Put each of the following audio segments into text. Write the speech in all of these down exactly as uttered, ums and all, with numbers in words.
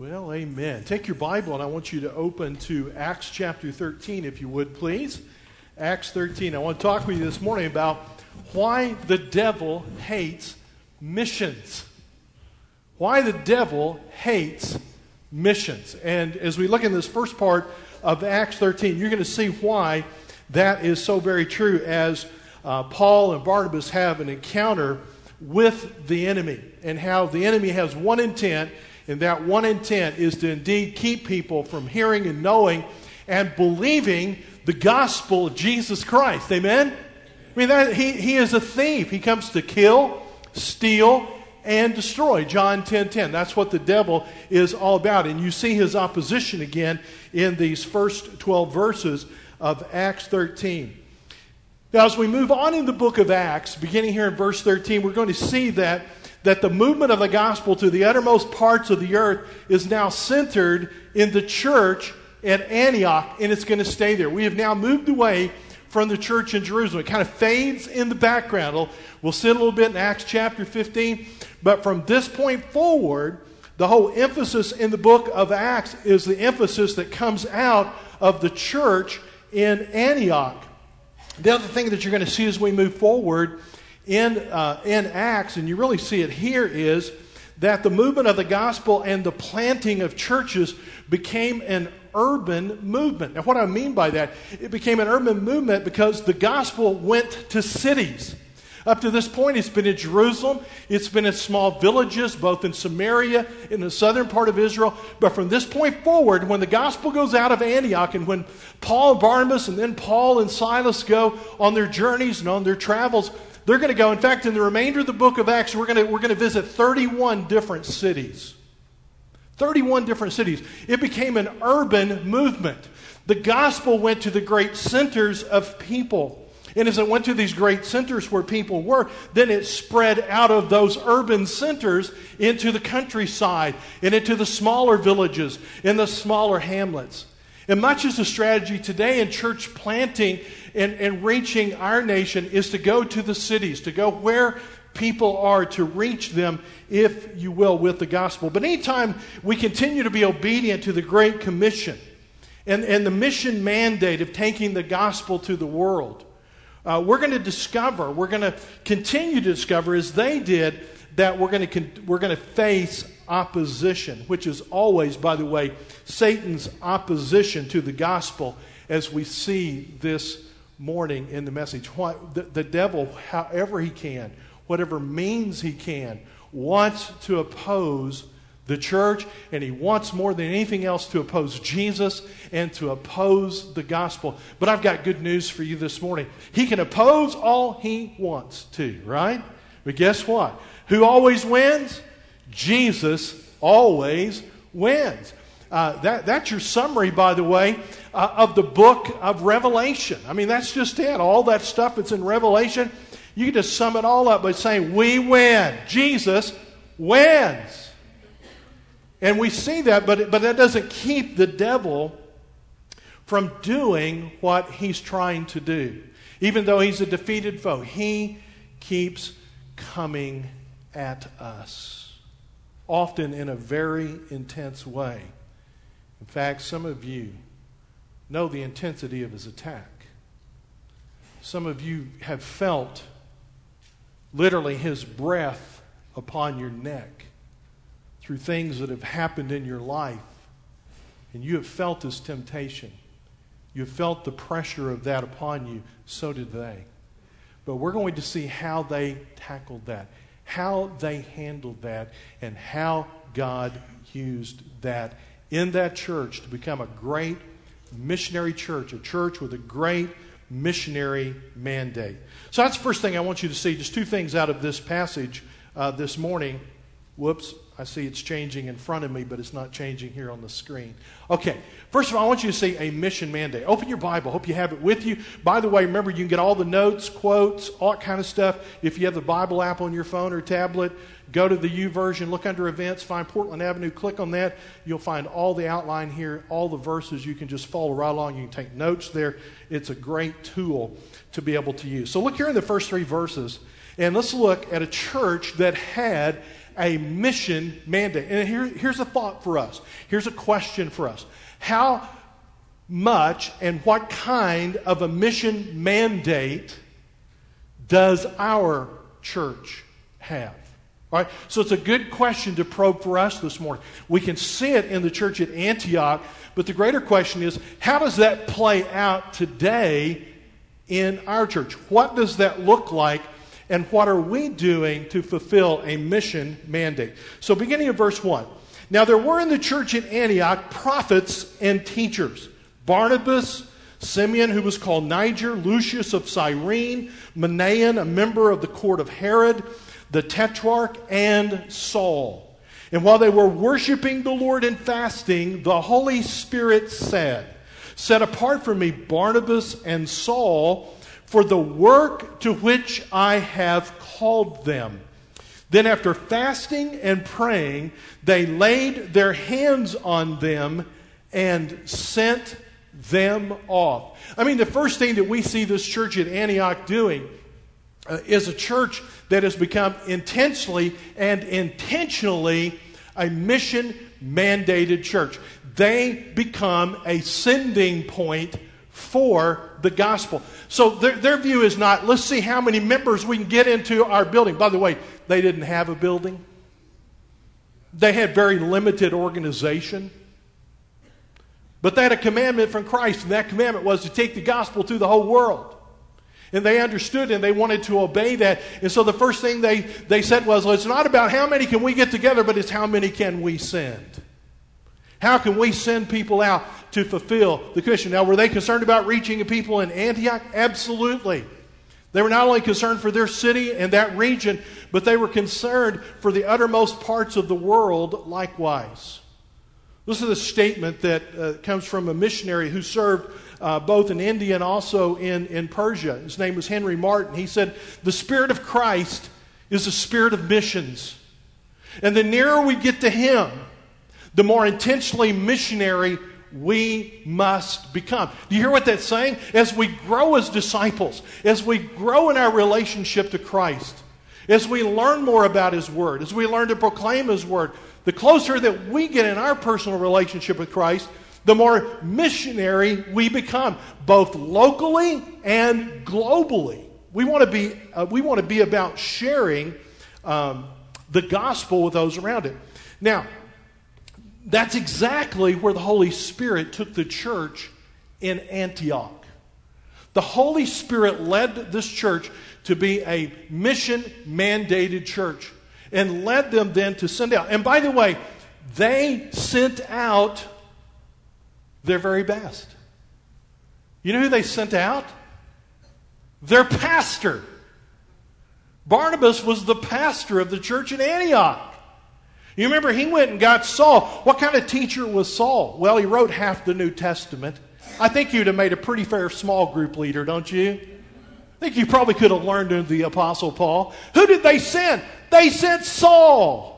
Well, amen. Take your Bible and I want you to open to Acts chapter thirteen, if you would, please. Acts thirteen. I want to talk with you this morning about why the devil hates missions. Why the devil hates missions. And as we look in this first part of Acts thirteen, you're going to see why that is so very true as uh, Paul and Barnabas have an encounter with the enemy and how the enemy has one intent. And that one intent is to indeed keep people from hearing and knowing and believing the gospel of Jesus Christ. Amen? I mean, that, he, he is a thief. He comes to kill, steal, and destroy. John ten ten. That's what the devil is all about. And you see his opposition again in these first twelve verses of Acts thirteen. Now, as we move on in the book of Acts, beginning here in verse thirteen, we're going to see that that the movement of the gospel to the uttermost parts of the earth is now centered in the church at Antioch, and it's going to stay there. We have now moved away from the church in Jerusalem. It kind of fades in the background. We'll see it a little bit in Acts chapter fifteen, but from this point forward, the whole emphasis in the book of Acts is the emphasis that comes out of the church in Antioch. The other thing that you're going to see as we move forward in uh, in Acts, and you really see it here, is that the movement of the gospel and the planting of churches became an urban movement. Now, what I mean by that, it became an urban movement because the gospel went to cities. Up to this point, it's been in Jerusalem. It's been in small villages, both in Samaria, in the southern part of Israel. But from this point forward, when the gospel goes out of Antioch, and when Paul and Barnabas and then Paul and Silas go on their journeys and on their travels, they're going to go. In fact, in the remainder of the book of Acts, we're going to, we're going to visit thirty-one different cities. thirty-one different cities. It became an urban movement. The gospel went to the great centers of people. And as it went to these great centers where people were, then it spread out of those urban centers into the countryside and into the smaller villages and the smaller hamlets. And much as the strategy today in church planting and, and reaching our nation is to go to the cities, to go where people are, to reach them, if you will, with the gospel. But anytime we continue to be obedient to the Great Commission and, and the mission mandate of taking the gospel to the world, Uh, we're going to discover, we're going to continue to discover, as they did, that we're going to con- we're going to face opposition, which is always, by the way, Satan's opposition to the gospel, as we see this morning in the message. Why, the, the devil, however he can, whatever means he can, wants to oppose the church, and he wants more than anything else to oppose Jesus and to oppose the gospel. But I've got good news for you this morning. He can oppose all he wants to, right? But guess what? Who always wins? Jesus always wins. Uh, that, that's your summary, by the way, uh, of the book of Revelation. I mean, that's just it. All that stuff that's in Revelation, you can just sum it all up by saying, we win. Jesus wins. And we see that, but, but that doesn't keep the devil from doing what he's trying to do. Even though he's a defeated foe, he keeps coming at us, often in a very intense way. In fact, some of you know the intensity of his attack. Some of you have felt literally his breath upon your neck through things that have happened in your life. And you have felt this temptation. You have felt the pressure of that upon you. So did they. But we're going to see how they tackled that, how they handled that, and how God used that in that church to become a great missionary church, a church with a great missionary mandate. So that's the first thing I want you to see. Just two things out of this passage uh, this morning. Whoops, I see it's changing in front of me, but it's not changing here on the screen. Okay, first of all, I want you to see a mission mandate. Open your Bible. Hope you have it with you. By the way, remember, you can get all the notes, quotes, all that kind of stuff. If you have the Bible app on your phone or tablet, go to the YouVersion, look under events, find Portland Avenue, click on that. You'll find all the outline here, all the verses. You can just follow right along. You can take notes there. It's a great tool to be able to use. So look here in the first three verses, and let's look at a church that had a mission mandate. And here, here's a thought for us. Here's a question for us. How much and what kind of a mission mandate does our church have? All right? So it's a good question to probe for us this morning. We can see it in the church at Antioch, but the greater question is, how does that play out today in our church? What does that look like, and what are we doing to fulfill a mission mandate? So beginning of verse one. Now there were in the church at Antioch prophets and teachers. Barnabas, Simeon, who was called Niger, Lucius of Cyrene, Manaen, a member of the court of Herod, the Tetrarch, and Saul. And while they were worshiping the Lord and fasting, the Holy Spirit said, "Set apart for me Barnabas and Saul for the work to which I have called them." Then after fasting and praying, they laid their hands on them and sent them off. I mean, the first thing that we see this church at Antioch doing uh, is a church that has become intentionally and intentionally a mission-mandated church. They become a sending point for the gospel. So their, their view is not, let's see how many members we can get into our building. By the way, they didn't have a building. They had very limited organization. But they had a commandment from Christ, and that commandment was to take the gospel to the whole world. And they understood and they wanted to obey that. And so the first thing they, they said was, well, it's not about how many can we get together, but it's how many can we send. How can we send people out to fulfill the commission? Now, were they concerned about reaching people in Antioch? Absolutely. They were not only concerned for their city and that region, but they were concerned for the uttermost parts of the world likewise. Listen to the statement that uh, comes from a missionary who served uh, both in India and also in, in Persia. His name was Henry Martin. He said, "The Spirit of Christ is the spirit of missions. And the nearer we get to Him, the more intentionally missionary we must become." Do you hear what that's saying? As we grow as disciples, as we grow in our relationship to Christ, as we learn more about His Word, as we learn to proclaim His Word, the closer that we get in our personal relationship with Christ, the more missionary we become, both locally and globally. We want to be, uh, we want to be about sharing um, the gospel with those around it. Now, that's exactly where the Holy Spirit took the church in Antioch. The Holy Spirit led this church to be a mission-mandated church and led them then to send out. And by the way, they sent out their very best. You know who they sent out? Their pastor. Barnabas was the pastor of the church in Antioch. You remember, he went and got Saul. What kind of teacher was Saul? Well, he wrote half the New Testament. I think you'd have made a pretty fair small group leader, don't you? I think you probably could have learned under the Apostle Paul. Who did they send? They sent Saul.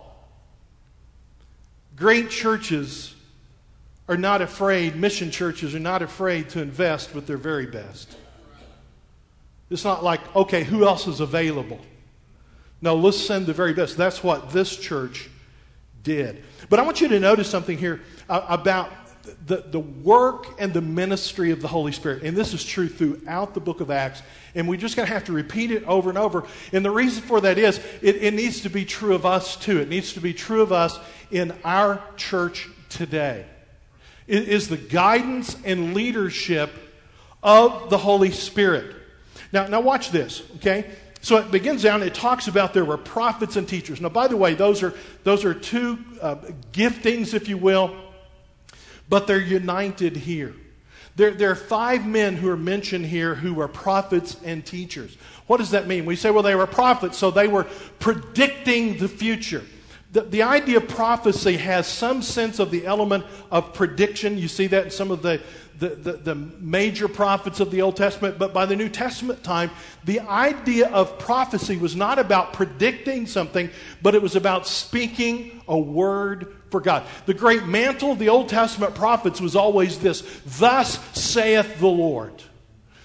Great churches are not afraid, mission churches are not afraid to invest with their very best. It's not like, okay, who else is available? No, let's send the very best. That's what this church did. But I want you to notice something here uh, about the, the work and the ministry of the Holy Spirit. And this is true throughout the book of Acts. And we're just going to have to repeat it over and over. And the reason for that is it, it needs to be true of us too. It needs to be true of us in our church today. It is the guidance and leadership of the Holy Spirit. Now, now watch this, okay? So it begins down, it talks about there were prophets and teachers. Now, by the way, those are, those are two uh, giftings, if you will, but they're united here. There, there are five men who are mentioned here who are prophets and teachers. What does that mean? We say, well, they were prophets, so they were predicting the future. The, the idea of prophecy has some sense of the element of prediction. You see that in some of the, the, the, the major prophets of the Old Testament. But by the New Testament time, the idea of prophecy was not about predicting something, but it was about speaking a word for God. The great mantle of the Old Testament prophets was always this: "Thus saith the Lord."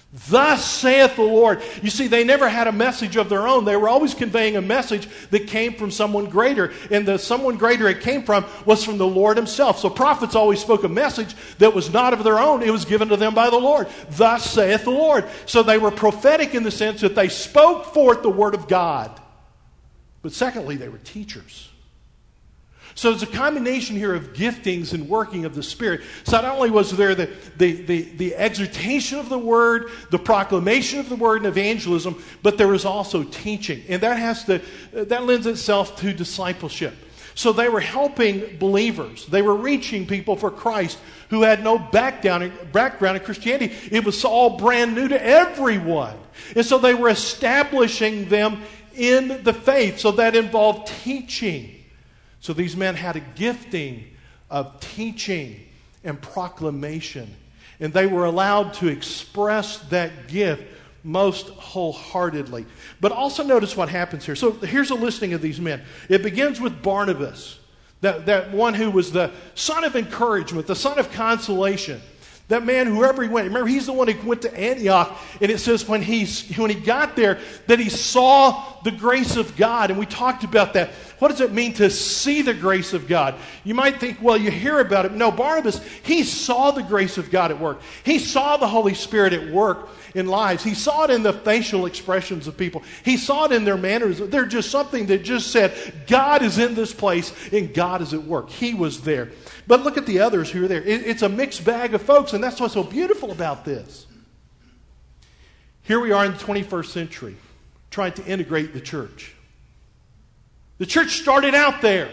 Thus saith the Lord. You see, they never had a message of their own. They were always conveying a message that came from someone greater. And the someone greater it came from was from the Lord himself. So prophets always spoke a message that was not of their own. It was given to them by the Lord. Thus saith the Lord. So they were prophetic in the sense that they spoke forth the word of God. But secondly, they were teachers. So there's a combination here of giftings and working of the Spirit. So not only was there the, the, the, the exhortation of the Word, the proclamation of the Word and evangelism, but there was also teaching. And that has to that lends itself to discipleship. So they were helping believers. They were reaching people for Christ who had no background, background in Christianity. It was all brand new to everyone. And so they were establishing them in the faith. So that involved teaching. So these men had a gifting of teaching and proclamation. And they were allowed to express that gift most wholeheartedly. But also notice what happens here. So here's a listing of these men. It begins with Barnabas, that, that one who was the son of encouragement, the son of consolation. That man, whoever he went, remember, he's the one who went to Antioch, and it says when he, when he got there that he saw the grace of God, and we talked about that. What does it mean to see the grace of God? You might think, well, you hear about it. No, Barnabas, he saw the grace of God at work. He saw the Holy Spirit at work in lives. He saw it in the facial expressions of people. He saw it in their manners. They're just something that just said, God is in this place, and God is at work. He was there. But look at the others who are there. It's a mixed bag of folks, and that's what's so beautiful about this. Here we are in the twenty-first century, trying to integrate the church. The church started out there.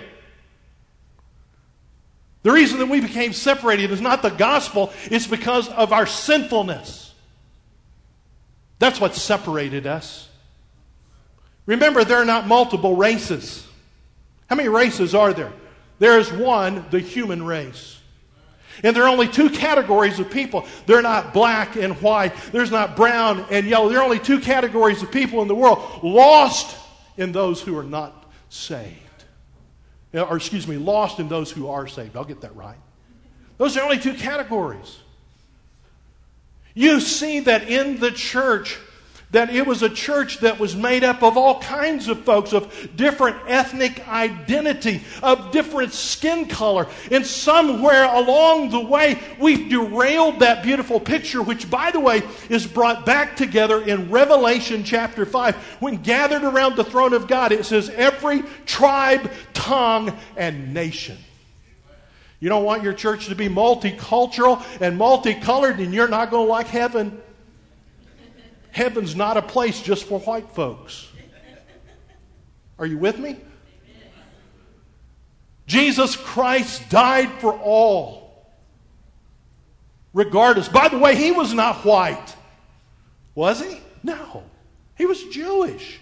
The reason that we became separated is not the gospel, it's because of our sinfulness. That's what separated us. Remember, there are not multiple races. How many races are there? There is one, the human race. And there are only two categories of people. They're not black and white. There's not brown and yellow. There are only two categories of people in the world. Lost and those who are not saved. Or excuse me, lost and those who are saved. I'll get that right. Those are only two categories. You see that in the church, that it was a church that was made up of all kinds of folks, of different ethnic identity, of different skin color. And somewhere along the way, we've derailed that beautiful picture, which, by the way, is brought back together in Revelation chapter five. When gathered around the throne of God, it says, every tribe, tongue, and nation. You don't want your church to be multicultural and multicolored, and you're not going to like heaven. Heaven's not a place just for white folks. Are you with me? Jesus Christ died for all. Regardless. By the way, he was not white. Was he? No. He was Jewish.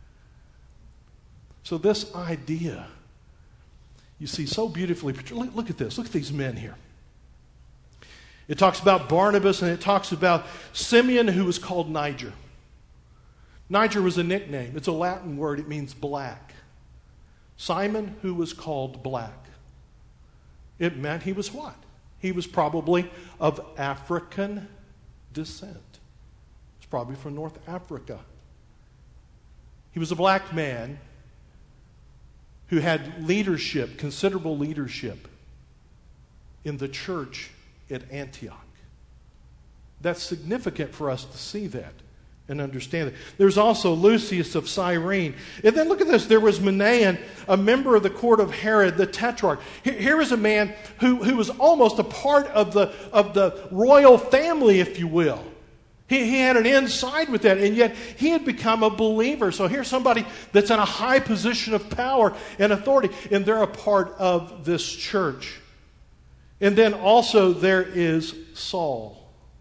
So this idea, you see so beautifully. Look, look at this. Look at these men here. It talks about Barnabas and it talks about Simeon, who was called Niger. Niger was a nickname. It's a Latin word. It means black. Simon, who was called black. It meant he was what? He was probably of African descent. He's probably from North Africa. He was a black man who had leadership, considerable leadership in the church at Antioch. That's significant for us to see that and understand it. There's also Lucius of Cyrene. And then look at this. There was Manaen, a member of the court of Herod the Tetrarch. Here is a man who, who was almost a part of the, of the royal family, if you will. He, he had an inside with that, and yet he had become a believer. So here's somebody that's in a high position of power and authority, and they're a part of this church. And then also there is Saul,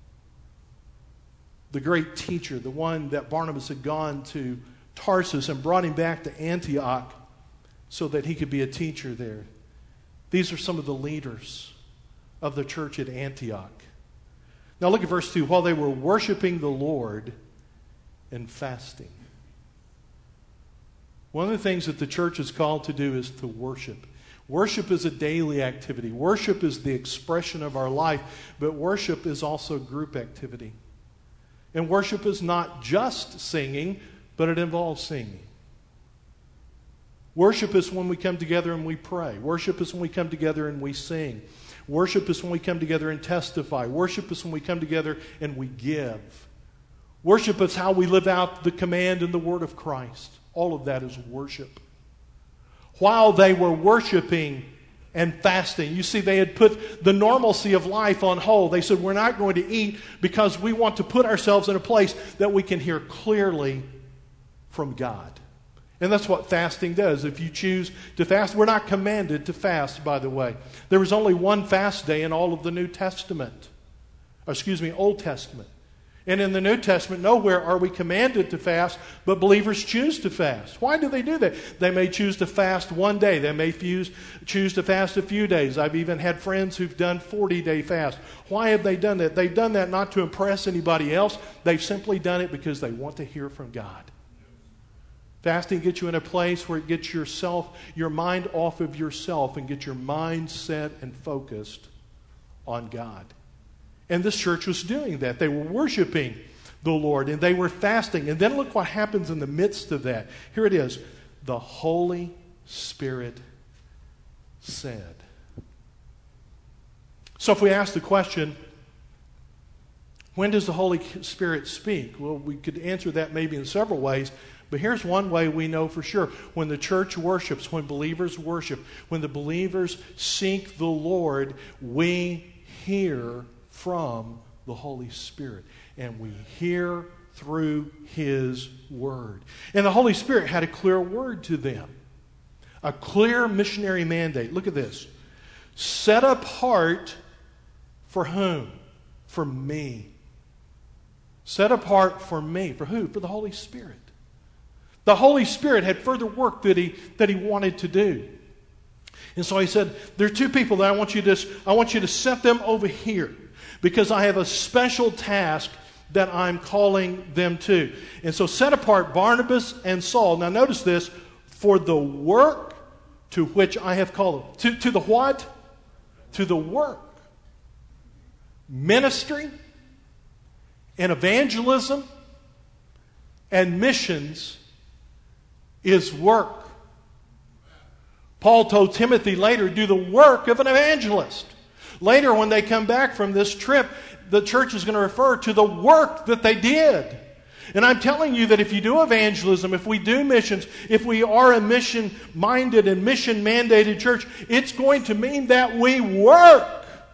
the great teacher, the one that Barnabas had gone to Tarsus and brought him back to Antioch so that he could be a teacher there. These are some of the leaders of the church at Antioch. Now look at verse two. While they were worshiping the Lord and fasting. One of the things that the church is called to do is to worship. Worship is a daily activity. Worship is the expression of our life, but worship is also group activity. And worship is not just singing, but it involves singing. Worship is when we come together and we pray. Worship is when we come together and we sing. Worship is when we come together and testify. Worship is when we come together and we give. Worship is how we live out the command and the word of Christ. All of that is worship. While they were worshiping and fasting, you see, they had put the normalcy of life on hold. They said, we're not going to eat because we want to put ourselves in a place that we can hear clearly from God. And that's what fasting does. If you choose to fast, we're not commanded to fast, by the way. There was only one fast day in all of the New Testament. Or excuse me, Old Testament. And in the New Testament, nowhere are we commanded to fast, but believers choose to fast. Why do they do that? They may choose to fast one day. They may fuse, choose to fast a few days. I've even had friends who've done forty-day fast. Why have they done that? They've done that not to impress anybody else. They've simply done it because they want to hear from God. Fasting gets you in a place where it gets yourself, your mind off of yourself and gets your mind set and focused on God. And this church was doing that. They were worshiping the Lord and they were fasting. And then look what happens in the midst of that. Here it is. The Holy Spirit said. So if we ask the question, when does the Holy Spirit speak? Well, we could answer that maybe in several ways. But here's one way we know for sure. When the church worships, when believers worship, when the believers seek the Lord, we hear from the Holy Spirit. And we hear through His Word. And the Holy Spirit had a clear word to them. A clear missionary mandate. Look at this. Set apart for whom? For me. Set apart for me. For who? For the Holy Spirit. The Holy Spirit had further work that he, that he wanted to do. And so he said, there are two people that I want you to, I want you to set them over here because I have a special task that I'm calling them to. And so set apart Barnabas and Saul. Now notice this, for the work to which I have called them. To, to the what? To the work. Ministry and evangelism and missions is work. Paul told Timothy later, do the work of an evangelist. Later, when they come back from this trip, the church is going to refer to the work that they did. And I'm telling you that if you do evangelism, if we do missions, if we are a mission-minded and mission-mandated church, it's going to mean that we work.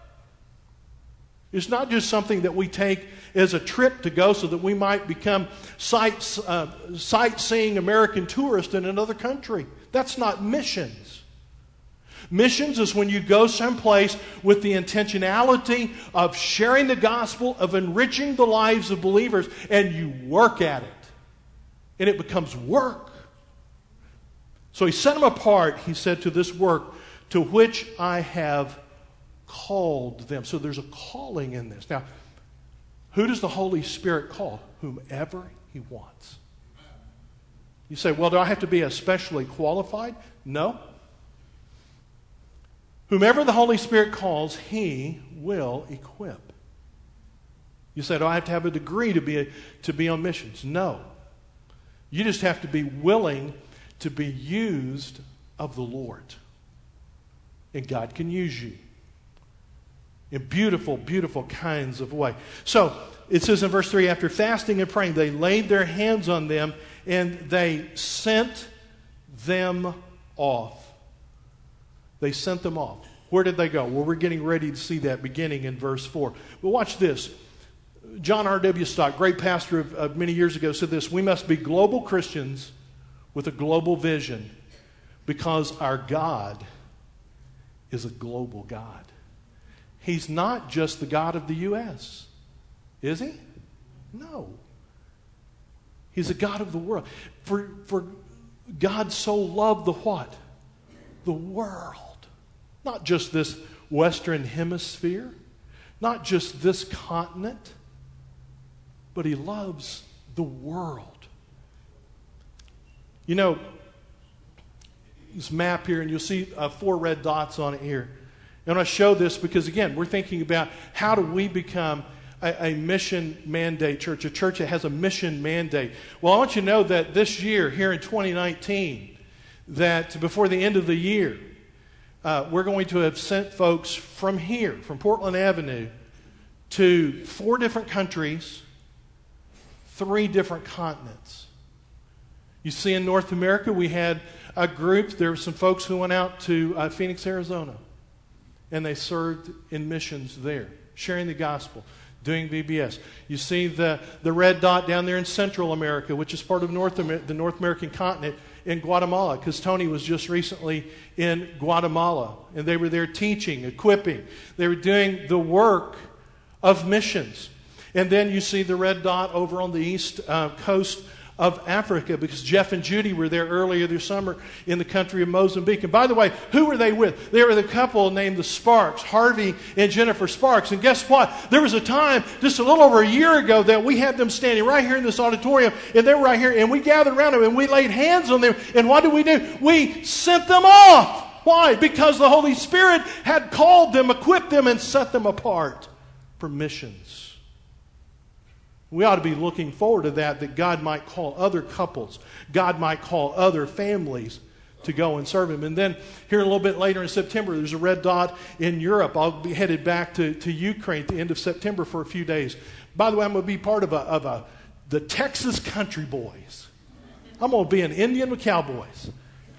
It's not just something that we take as a trip to go so that we might become sight, uh, sightseeing American tourists in another country. That's not missions. Missions is when you go someplace with the intentionality of sharing the gospel, of enriching the lives of believers, and you work at it. And it becomes work. So he set them apart, he said, to this work to which I have called them. So there's a calling in this. Now, who does the Holy Spirit call? Whomever He wants. You say, well, do I have to be especially qualified? No. Whomever the Holy Spirit calls, He will equip. You say, do I have to have a degree to be, a, to be on missions? No. You just have to be willing to be used of the Lord. And God can use you in beautiful, beautiful kinds of way. So, it says in verse three, after fasting and praying, they laid their hands on them and they sent them off. They sent them off. Where did they go? Well, we're getting ready to see that beginning in verse four. But watch this. John R W Stott, great pastor of, of many years ago, said this: we must be global Christians with a global vision because our God is a global God. He's not just the God of the U S, is He? No. He's a God of the world. For, for God so loved the what? The world. Not just this Western hemisphere, not just this continent, but He loves the world. You know, this map here, and you'll see uh, four red dots on it here. And I show this because, again, we're thinking about how do we become a, a mission mandate church, a church that has a mission mandate. Well, I want you to know that this year, here in twenty nineteen, that before the end of the year, uh, we're going to have sent folks from here, from Portland Avenue, to four different countries, three different continents. You see, in North America, we had a group. There were some folks who went out to uh, Phoenix, Arizona, and they served in missions there, sharing the gospel, doing V B S. You see the, the red dot down there in Central America, which is part of North Amer- the North American continent, in Guatemala, because Tony was just recently in Guatemala, and they were there teaching, equipping. They were doing the work of missions. And then you see the red dot over on the east uh, coast of Africa, because Jeff and Judy were there earlier this summer in the country of Mozambique. And by the way, who were they with? They were the couple named the Sparks, Harvey and Jennifer Sparks. And guess what? There was a time just a little over a year ago that we had them standing right here in this auditorium, and they were right here, and we gathered around them and we laid hands on them. And what did we do? We sent them off. Why? Because the Holy Spirit had called them, equipped them, and set them apart for missions. We ought to be looking forward to that, that God might call other couples, God might call other families to go and serve Him. And then here a little bit later in September, there's a red dot in Europe. I'll be headed back to, to Ukraine at the end of September for a few days. By the way, I'm going to be part of a, of a the Texas Country Boys. I'm going to be an Indian with cowboys.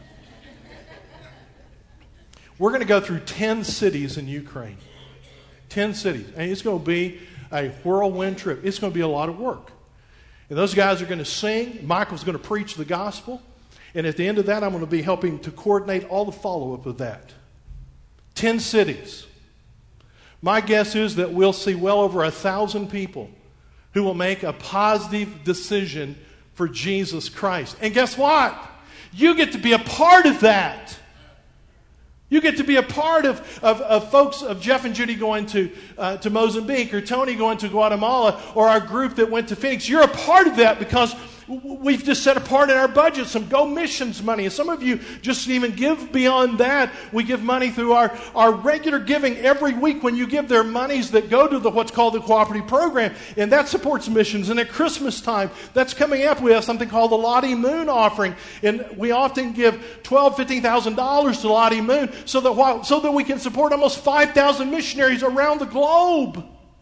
We're going to go through ten cities in Ukraine. ten cities. And it's going to be a whirlwind trip. It's going to be a lot of work. And those guys are going to sing. Michael's going to preach the gospel. And at the end of that, I'm going to be helping to coordinate all the follow-up of that. Ten cities. My guess is that we'll see well over a thousand people who will make a positive decision for Jesus Christ. And guess what? You get to be a part of that. You get to be a part of, of, of folks, of Jeff and Judy going to, uh, to Mozambique, or Tony going to Guatemala, or our group that went to Phoenix. You're a part of that because we've just set apart in our budget some Go Missions money. And some of you just even give beyond that. We give money through our, our regular giving every week when you give their monies that go to the what's called the cooperative program. And that supports missions. And at Christmas time, that's coming up. We have something called the Lottie Moon offering. And we often give twelve thousand dollars, fifteen thousand dollars to Lottie Moon so that, while, so that we can support almost five thousand missionaries around the globe.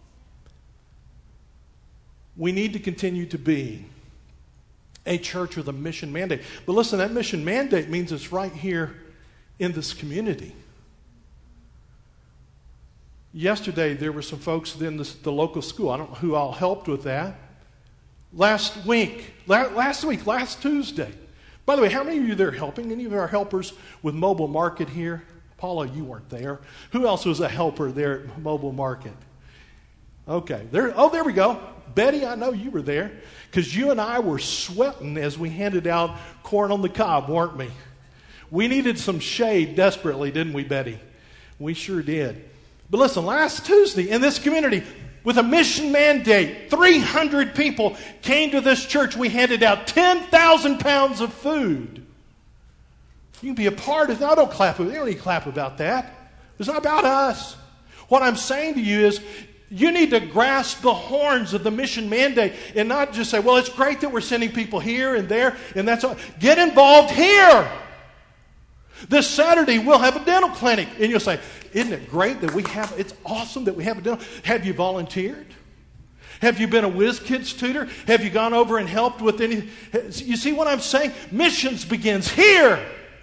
We need to continue to be a church with a mission mandate. But listen, that mission mandate means it's right here in this community. Yesterday, there were some folks in this, the local school. I don't know who all helped with that. Last week, la- last week, last Tuesday. By the way, how many of you there helping? Any of our helpers with Mobile Market here? Paula, you weren't there. Who else was a helper there at Mobile Market? Okay. There. Oh, there we go. Betty, I know you were there because you and I were sweating as we handed out corn on the cob, weren't we? We needed some shade desperately, didn't we, Betty? We sure did. But listen, last Tuesday in this community, with a mission mandate, three hundred people came to this church. We handed out ten thousand pounds of food. You can be a part of that. No, don't clap. You don't need to clap about that. It's not about us. What I'm saying to you is, you need to grasp the horns of the mission mandate and not just say, well, it's great that we're sending people here and there, and that's all. Get involved here. This Saturday, we'll have a dental clinic. And you'll say, isn't it great that we have, it's awesome that we have a dental. Have you volunteered? Have you been a Whiz Kids tutor? Have you gone over and helped with any? You see what I'm saying? Missions begins here.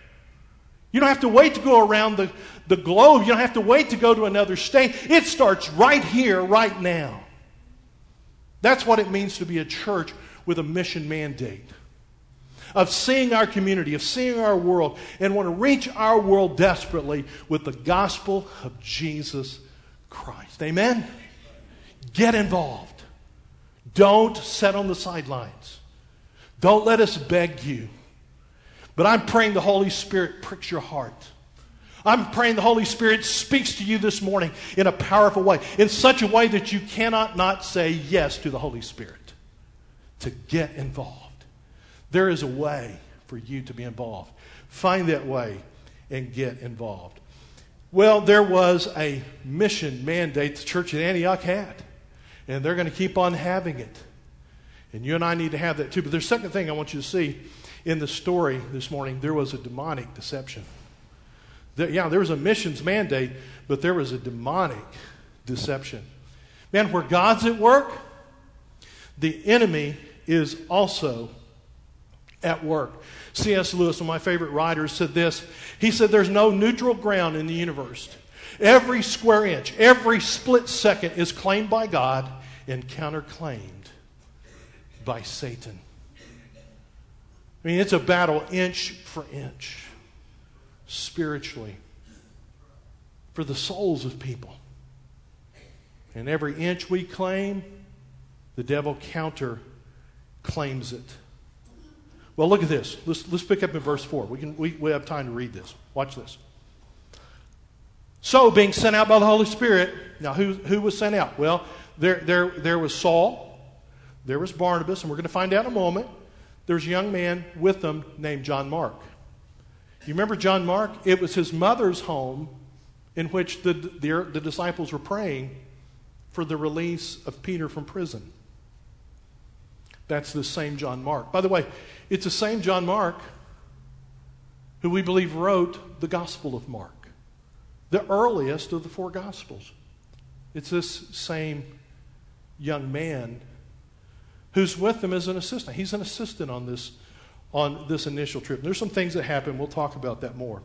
You don't have to wait to go around the, the globe. You don't have to wait to go to another state. It starts right here, right now. That's what it means to be a church with a mission mandate. Of seeing our community, of seeing our world, and want to reach our world desperately with the gospel of Jesus Christ. Amen? Get involved. Don't sit on the sidelines. Don't let us beg you. But I'm praying the Holy Spirit pricks your heart. I'm praying the Holy Spirit speaks to you this morning in a powerful way, in such a way that you cannot not say yes to the Holy Spirit, to get involved. There is a way for you to be involved. Find that way and get involved. Well, there was a mission mandate the church at Antioch had. And they're going to keep on having it. And you and I need to have that too. But there's a second thing I want you to see in the story this morning. There was a demonic deception. There, yeah, there was a missions mandate, but there was a demonic deception. Man, where God's at work, the enemy is also at work. C S Lewis, one of my favorite writers, said this. He said, there's no neutral ground in the universe. Every square inch, every split second is claimed by God and counterclaimed by Satan. I mean, it's a battle inch for inch, spiritually, for the souls of people. And every inch we claim, the devil counter claims it. Well, look at this. Let's, let's pick up in verse four. We can we, we have time to read this. Watch this. So, being sent out by the Holy Spirit, now who, who was sent out? Well, there, there, there was Saul, there was Barnabas, and we're going to find out in a moment. There's a young man with them named John Mark. You remember John Mark? It was his mother's home in which the, the, the disciples were praying for the release of Peter from prison. That's the same John Mark. By the way, it's the same John Mark who we believe wrote the Gospel of Mark, the earliest of the four Gospels. It's this same young man who's with them as an assistant. He's an assistant on this, on this initial trip. There's some things that happen. We'll talk about that more.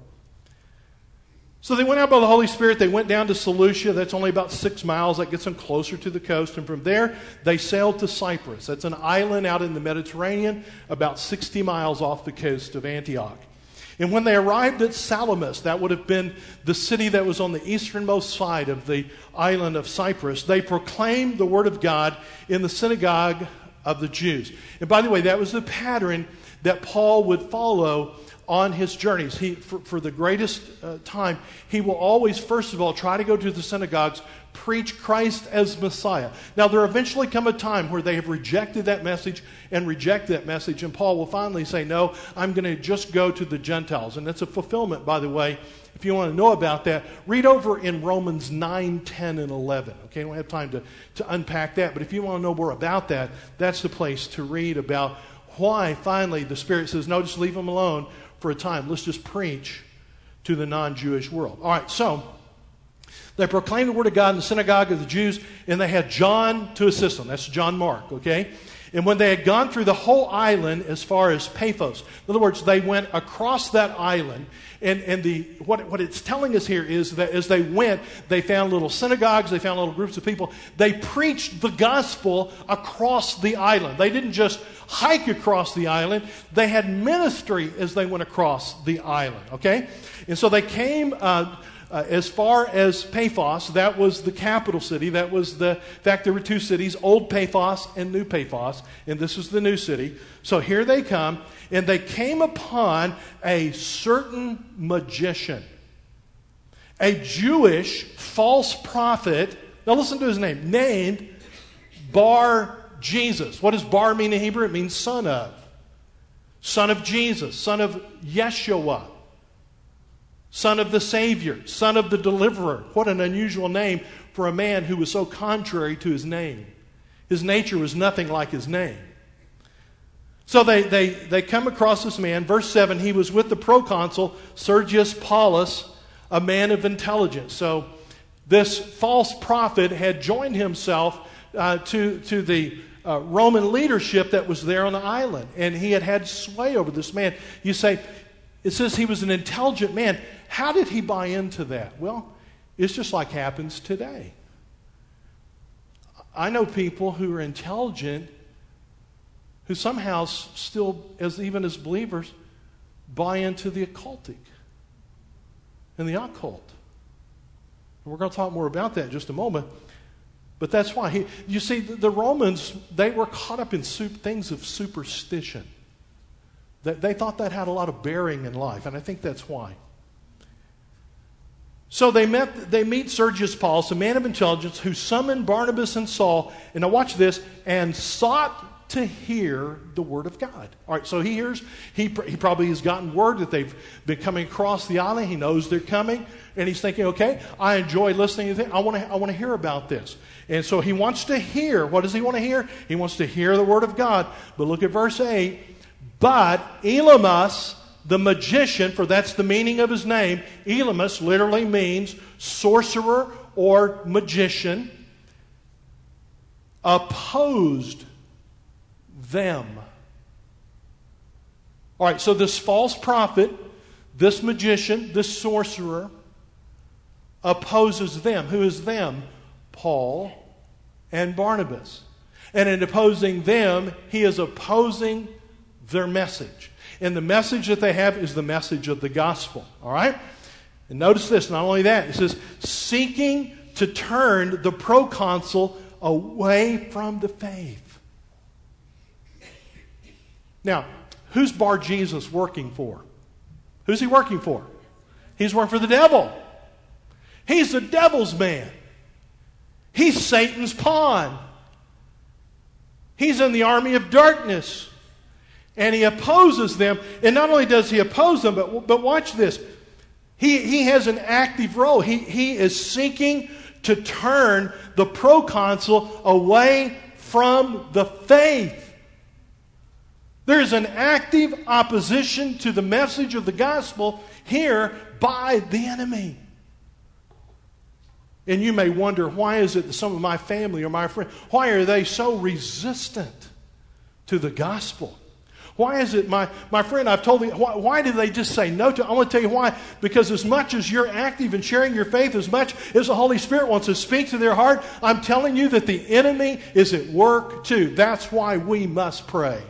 So they went out by the Holy Spirit. They went down to Seleucia. That's only about six miles. That gets them closer to the coast. And from there, they sailed to Cyprus. That's an island out in the Mediterranean, about sixty miles off the coast of Antioch. And when they arrived at Salamis, that would have been the city that was on the easternmost side of the island of Cyprus, they proclaimed the word of God in the synagogue of the Jews. And by the way, that was the pattern that Paul would follow on his journeys. He, for, for the greatest uh, time, he will always, first of all, try to go to the synagogues, preach Christ as Messiah. Now, there eventually come a time where they have rejected that message and reject that message, and Paul will finally say, no, I'm going to just go to the Gentiles. And that's a fulfillment, by the way. If you want to know about that, read over in Romans nine, ten, and eleven. Okay, I don't have time to, to unpack that, but if you want to know more about that, that's the place to read about why finally the Spirit says, no, just leave them alone for a time. Let's just preach to the non-Jewish world. All right, so they proclaimed the word of God in the synagogue of the Jews, and they had John to assist them. That's John Mark, okay? And when they had gone through the whole island as far as Paphos, in other words, they went across that island, and, and the what, what it's telling us here is that as they went, they found little synagogues, they found little groups of people. They preached the gospel across the island. They didn't just hike across the island. They had ministry as they went across the island, okay? And so they came uh, uh, as far as Paphos. That was the capital city. That was the, in fact, there were two cities, Old Paphos and New Paphos, and this was the new city. So here they come, and they came upon a certain magician, a Jewish false prophet. Now listen to his name, named Bar Jesus. What does Bar mean in Hebrew? It means son of. Son of Jesus. Son of Yeshua. Son of the Savior. Son of the Deliverer. What an unusual name for a man who was so contrary to his name. His nature was nothing like his name. So they, they, they come across this man. Verse seven, he was with the proconsul Sergius Paulus, a man of intelligence. So this false prophet had joined himself uh, to, to the uh, Roman leadership that was there on the island. And he had had sway over this man. You say, it says he was an intelligent man. How did he buy into that? Well, it's just like happens today. I know people who are intelligent who somehow still, as even as believers, buy into the occultic and the occult. And we're going to talk more about that in just a moment. But that's why. He, you see, the, the Romans, they were caught up in soup, things of superstition. They, they thought that had a lot of bearing in life, and I think that's why. So they met. They meet Sergius Paulus, a man of intelligence, who summoned Barnabas and Saul, and now watch this, and sought to hear the Word of God. All right, so he hears, he, he probably has gotten word that they've been coming across the island. He knows they're coming, and he's thinking, okay, I enjoy listening to this. I want to I want to hear about this. And so he wants to hear. What does he want to hear? He wants to hear the Word of God. But look at verse eight. But Elymas, the magician, for that's the meaning of his name, Elymas literally means sorcerer or magician, opposed them. All right, so this false prophet, this magician, this sorcerer, opposes them. Who is them? Paul and Barnabas. And in opposing them, he is opposing their message. And the message that they have is the message of the gospel. All right? And notice this, not only that, it says, seeking to turn the proconsul away from the faith. Now, who's Bar Jesus working for? Who's he working for? He's working for the devil. He's the devil's man. He's Satan's pawn. He's in the army of darkness. And he opposes them. And not only does he oppose them, but, but watch this. He, he has an active role. He, he is seeking to turn the proconsul away from the faith. There is an active opposition to the message of the gospel here by the enemy. And you may wonder, why is it that some of my family or my friends, why are they so resistant to the gospel? Why is it, my, my friend, I've told you, why, why do they just say no to it? I want to tell you why. Because as much as you're active in sharing your faith, as much as the Holy Spirit wants to speak to their heart, I'm telling you that the enemy is at work too. That's why we must pray.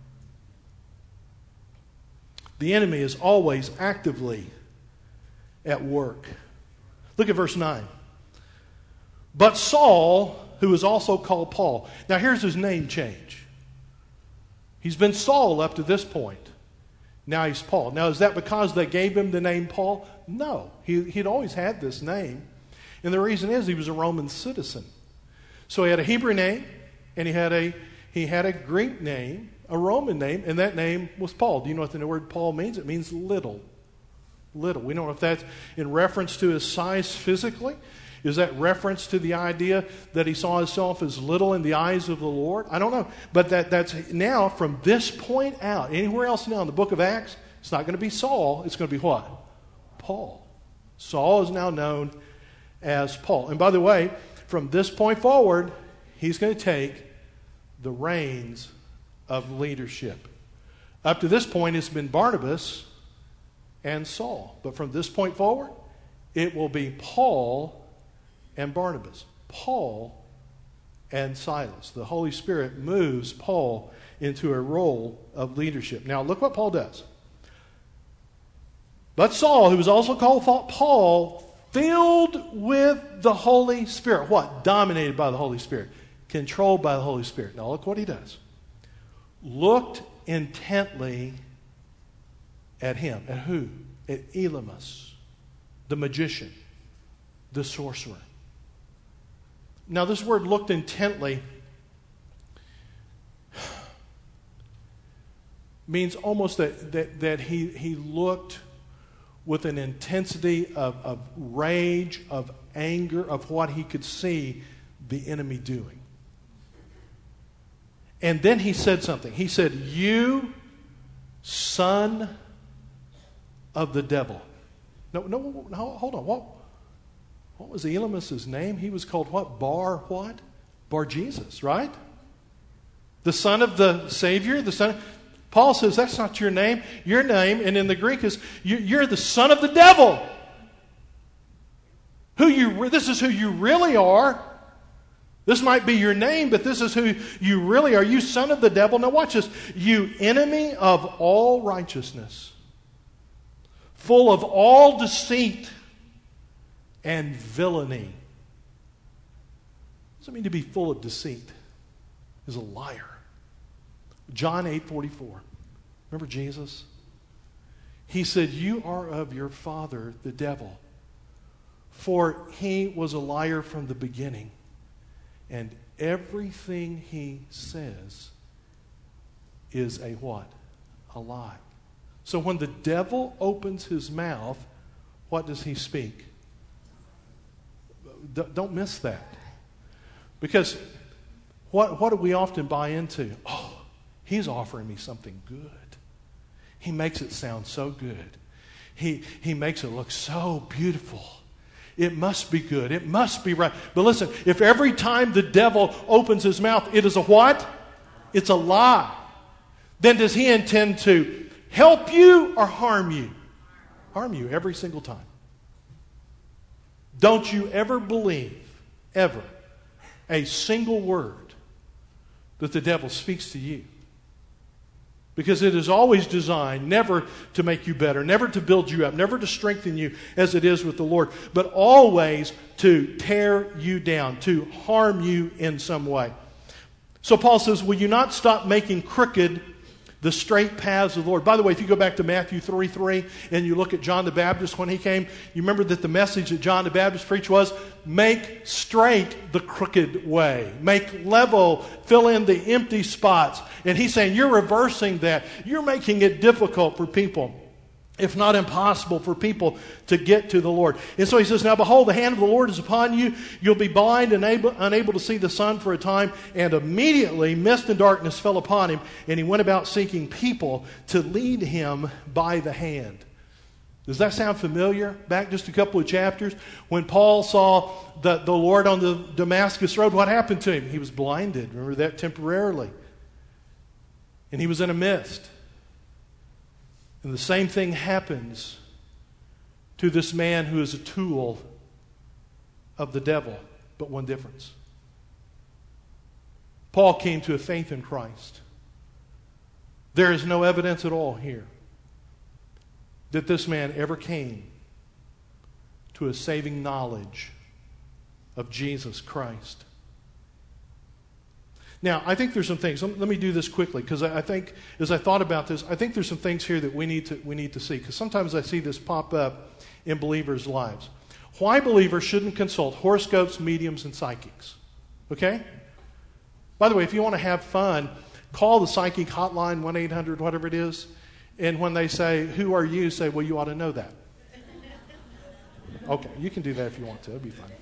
The enemy is always actively at work. Look at verse nine. But Saul, who is also called Paul. Now here's his name change. He's been Saul up to this point. Now he's Paul. Now is that because they gave him the name Paul? No. He, he'd always had this name. And the reason is he was a Roman citizen. So he had a Hebrew name and he had a, he had a Greek name, a Roman name, and that name was Paul. Do you know what the word Paul means? It means little. Little. We don't know if that's in reference to his size physically. Is that reference to the idea that he saw himself as little in the eyes of the Lord? I don't know. But that, that's now, from this point out, anywhere else now in the book of Acts, it's not going to be Saul. It's going to be what? Paul. Saul is now known as Paul. And by the way, from this point forward, he's going to take the reins of leadership. Up to this point, it's been Barnabas and Saul. But from this point forward, it will be Paul and Barnabas. Paul and Silas. The Holy Spirit moves Paul into a role of leadership. Now, look what Paul does. But Saul, who was also called Paul, filled with the Holy Spirit. What? Dominated by the Holy Spirit. Controlled by the Holy Spirit. Now, look what he does. Looked intently at him. At who? At Elymas, the magician, the sorcerer. Now, this word looked intently means almost that, that, that he, he looked with an intensity of, of rage, of anger, of what he could see the enemy doing. And then he said something. He said, "You son of the devil." No, no, no, hold on. What, what was Elymas' name? He was called what? Bar what? Bar Jesus, right? The son of the Savior, the son. Paul says that's not your name. Your name, and in the Greek is you're the son of the devil. Who you? This is who you really are. This might be your name, but this is who you really are. You son of the devil. Now watch this. You enemy of all righteousness, full of all deceit and villainy. What does it mean to be full of deceit? Is a liar. John eight forty-four. Remember Jesus? He said, "You are of your father, the devil, for he was a liar from the beginning, and everything he says is a what? A lie. So when the devil opens his mouth, what does he speak? D- don't miss that. Because what, what do we often buy into? Oh, he's offering me something good. He makes it sound so good. He, he makes it look so beautiful. It must be good. It must be right. But listen, if every time the devil opens his mouth, it is a what? It's a lie. Then does he intend to help you or harm you? Harm you every single time. Don't you ever believe, ever, a single word that the devil speaks to you. Because it is always designed never to make you better, never to build you up, never to strengthen you as it is with the Lord, but always to tear you down, to harm you in some way. So Paul says, will you not stop making crooked the straight paths of the Lord? By the way, if you go back to Matthew three three and you look at John the Baptist when he came, you remember that the message that John the Baptist preached was, make straight the crooked way. Make level, fill in the empty spots. And he's saying, you're reversing that. You're making it difficult for people, if not impossible for people to get to the Lord. And so he says, now behold, the hand of the Lord is upon you. You'll be blind and able, unable to see the sun for a time. And immediately mist and darkness fell upon him, and he went about seeking people to lead him by the hand. Does that sound familiar? Back just a couple of chapters, when Paul saw the, the Lord on the Damascus road, what happened to him? He was blinded. Remember that, temporarily. And he was in a mist. And the same thing happens to this man who is a tool of the devil, but one difference. Paul came to a faith in Christ. There is no evidence at all here that this man ever came to a saving knowledge of Jesus Christ. Now, I think there's some things. Let me do this quickly, because I think, as I thought about this, I think there's some things here that we need to we need to see, because sometimes I see this pop up in believers' lives. Why believers shouldn't consult horoscopes, mediums, and psychics. Okay? By the way, if you want to have fun, call the psychic hotline, one eight hundred, whatever it is, and when they say, who are you, say, well, you ought to know that. Okay, you can do that if you want to. It'll be fun.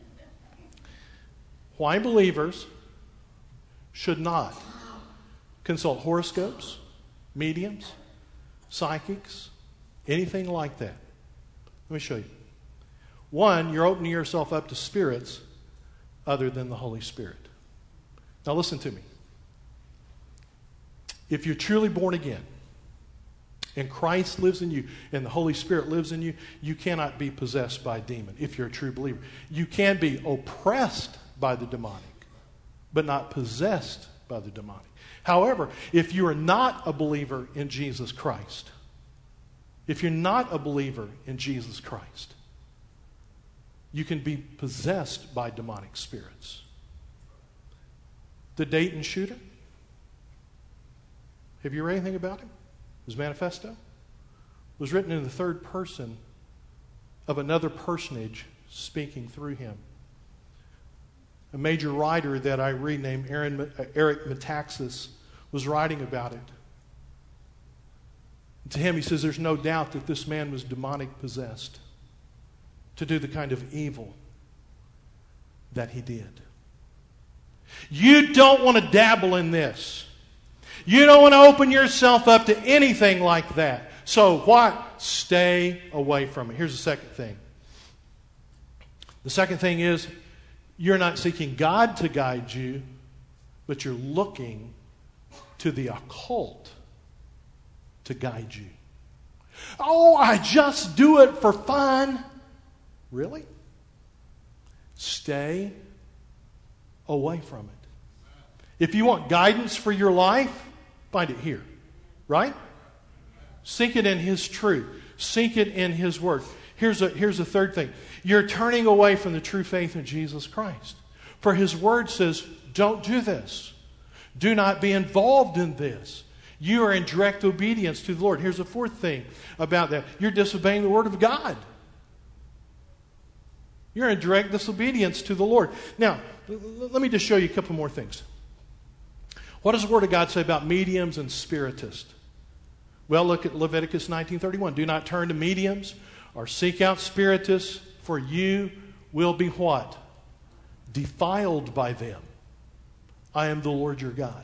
Why believers should not consult horoscopes, mediums, psychics, anything like that. Let me show you. One, you're opening yourself up to spirits other than the Holy Spirit. Now listen to me. If you're truly born again, and Christ lives in you, and the Holy Spirit lives in you, you cannot be possessed by a demon if you're a true believer. You can be oppressed by the demonic, but not possessed by the demonic. However, if you are not a believer in Jesus Christ, if you're not a believer in Jesus Christ, you can be possessed by demonic spirits. The Dayton shooter, have you read anything about him? His manifesto was written in the third person of another personage speaking through him. A major writer that I read named Aaron, uh, Eric Metaxas was writing about it. And to him, he says there's no doubt that this man was demonic possessed to do the kind of evil that he did. You don't want to dabble in this. You don't want to open yourself up to anything like that. So what? Stay away from it. Here's the second thing. The second thing is, you're not seeking God to guide you, but you're looking to the occult to guide you. Oh, I just do it for fun. Really? Stay away from it. If you want guidance for your life, find it here. Right? Seek it in His truth. Seek it in His Word. Here's a, here's a third thing. You're turning away from the true faith in Jesus Christ. For His Word says, don't do this. Do not be involved in this. You are in direct obedience to the Lord. Here's a fourth thing about that. You're disobeying the Word of God. You're in direct disobedience to the Lord. Now, let me just show you a couple more things. What does the Word of God say about mediums and spiritists? Well, look at Leviticus nineteen thirty-one. Do not turn to mediums or seek out spiritists, for you will be what? Defiled by them. I am the Lord your God.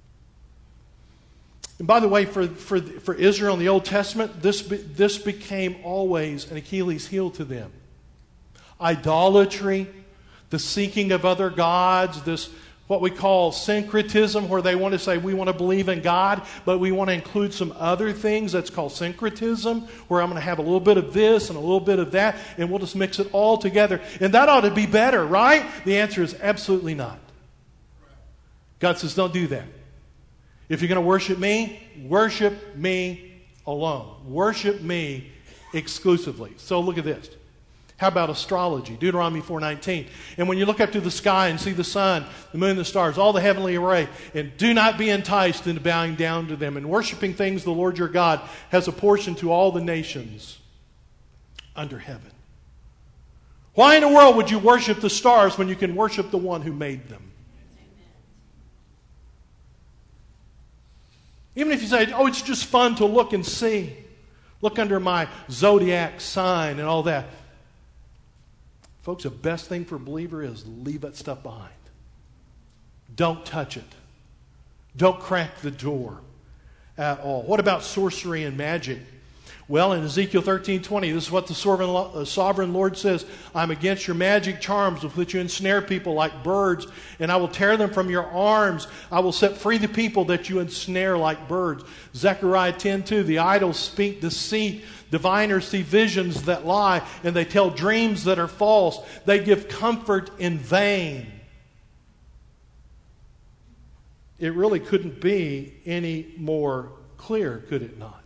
And by the way, for, for, for Israel in the Old Testament, this, this became always an Achilles heel to them. Idolatry, the seeking of other gods, this what we call syncretism, where they want to say we want to believe in God, but we want to include some other things. That's called syncretism, where I'm going to have a little bit of this and a little bit of that, and we'll just mix it all together. And that ought to be better, right? The answer is absolutely not. God says, don't do that. If you're going to worship me, worship me alone. Worship me exclusively. So look at this. How about astrology? Deuteronomy four nineteen. And when you look up to the sky and see the sun, the moon, the stars, all the heavenly array, and do not be enticed into bowing down to them and worshiping things the Lord your God has apportioned to all the nations under heaven. Why in the world would you worship the stars when you can worship the one who made them? Even if you say, oh, it's just fun to look and see. Look under my zodiac sign and all that. Folks, the best thing for a believer is leave that stuff behind. Don't touch it. Don't crack the door at all. What about sorcery and magic? Well, in Ezekiel thirteen twenty, this is what the sovereign Lord says. I'm against your magic charms with which you ensnare people like birds, and I will tear them from your arms. I will set free the people that you ensnare like birds. Zechariah ten two, the idols speak deceit. Diviners see visions that lie, and they tell dreams that are false. They give comfort in vain. It really couldn't be any more clear, could it not?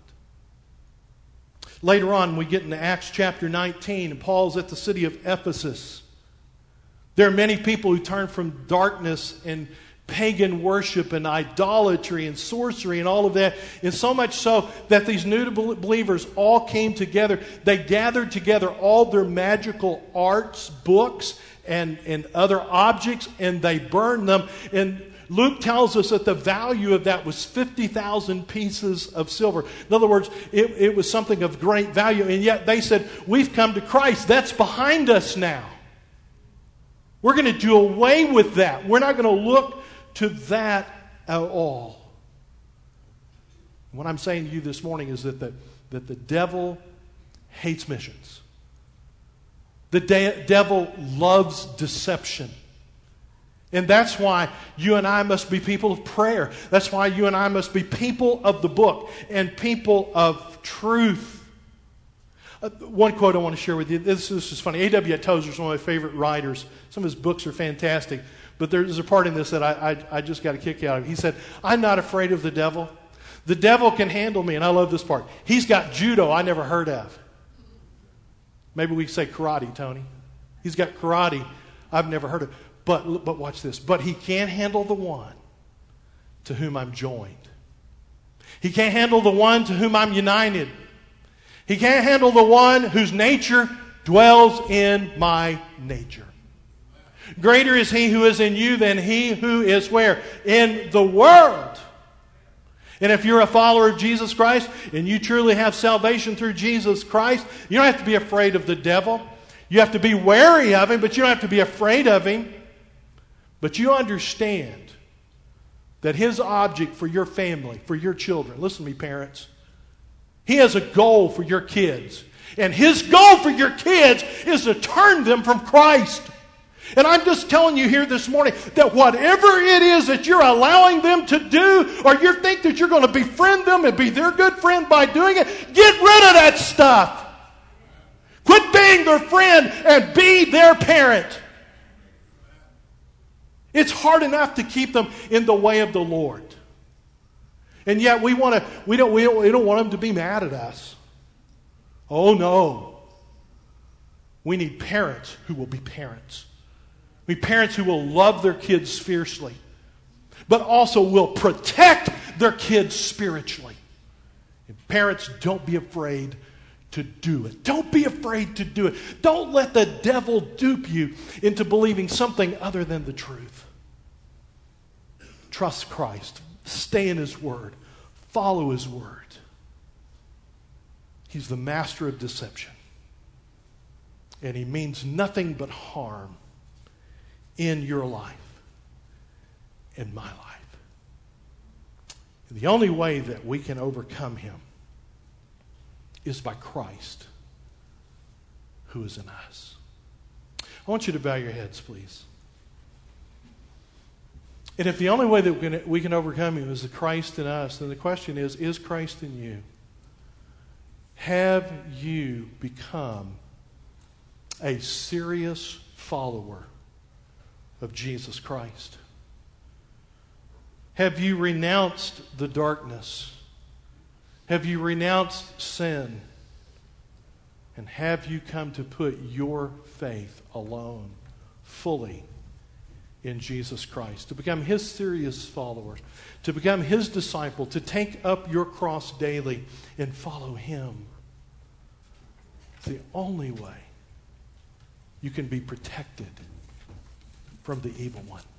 Later on, we get into Acts chapter nineteen, and Paul's at the city of Ephesus. There are many people who turn from darkness and pagan worship and idolatry and sorcery and all of that, and so much so that these new believers all came together. They gathered together all their magical arts, books, and, and other objects, and they burned them. And Luke tells us that the value of that was fifty thousand pieces of silver. In other words, it, it was something of great value, and yet they said, we've come to Christ. That's behind us now. We're going to do away with that. We're not going to look to that at all. What I'm saying to you this morning is that the, that the devil hates missions. The de- devil loves deception. And that's why you and I must be people of prayer. That's why you and I must be people of the book and people of truth. Uh, one quote I want to share with you. This, this is funny. A W Tozer is one of my favorite writers. Some of his books are fantastic. But there's a part in this that I, I, I just got a kick out of. He said, I'm not afraid of the devil. The devil can handle me. And I love this part. He's got judo I never heard of. Maybe we say karate, Tony. He's got karate I've never heard of. But, but watch this. But he can't handle the one to whom I'm joined. He can't handle the one to whom I'm united. He can't handle the one whose nature dwells in my nature. Greater is he who is in you than he who is where? In the world. And if you're a follower of Jesus Christ and you truly have salvation through Jesus Christ, you don't have to be afraid of the devil. You have to be wary of him, but you don't have to be afraid of him. But you understand that his object for your family, for your children, listen to me, parents, he has a goal for your kids. And his goal for your kids is to turn them from Christ. And I'm just telling you here this morning that whatever it is that you're allowing them to do, or you think that you're going to befriend them and be their good friend by doing it, get rid of that stuff. Quit being their friend and be their parent. It's hard enough to keep them in the way of the Lord. And yet we want to, we don't, we don't, we don't want them to be mad at us. Oh no. We need parents who will be parents. We need parents who will love their kids fiercely, but also will protect their kids spiritually. And parents, don't be afraid to do it. Don't be afraid to do it. Don't let the devil dupe you into believing something other than the truth. Trust Christ. Stay in His Word. Follow His Word. He's the master of deception. And he means nothing but harm in your life, in my life. And the only way that we can overcome him is by Christ, who is in us. I want you to bow your heads, please. And if the only way that we can, we can overcome him is the Christ in us, then the question is, is Christ in you? Have you become a serious follower of Jesus Christ? Have you renounced the darkness? Have you renounced sin? And have you come to put your faith alone, fully, in Jesus Christ, to become his serious follower, to become his disciple, to take up your cross daily and follow him? It's the only way you can be protected from the evil one.